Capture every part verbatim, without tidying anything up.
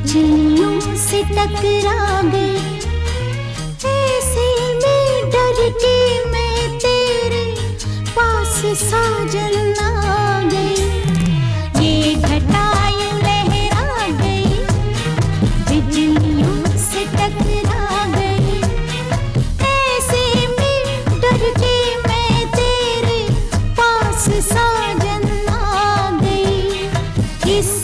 बिजलियों से टकरा गई, ऐसे में डर के मैं तेरे पास साजन आ गई। ये घटा यूं लहरा गई, बिजलियों से टकरा गई, ऐसे में डर के मैं तेरे पास साजन आ गई। इस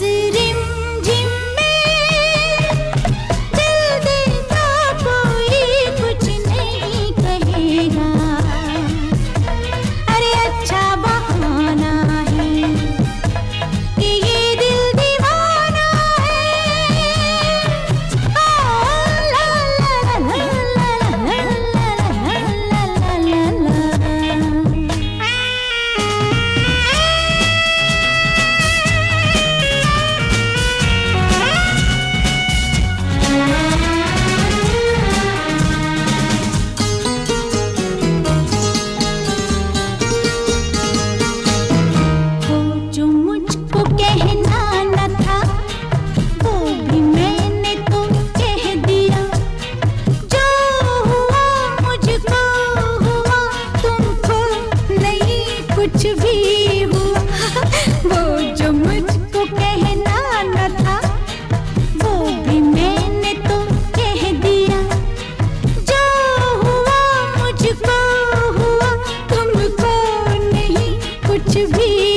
कुछ भी हुआ, वो जो मुझको कहना न था वो भी मैंने तो कह दिया। जो हुआ मुझको हुआ, तुमको नहीं कुछ भी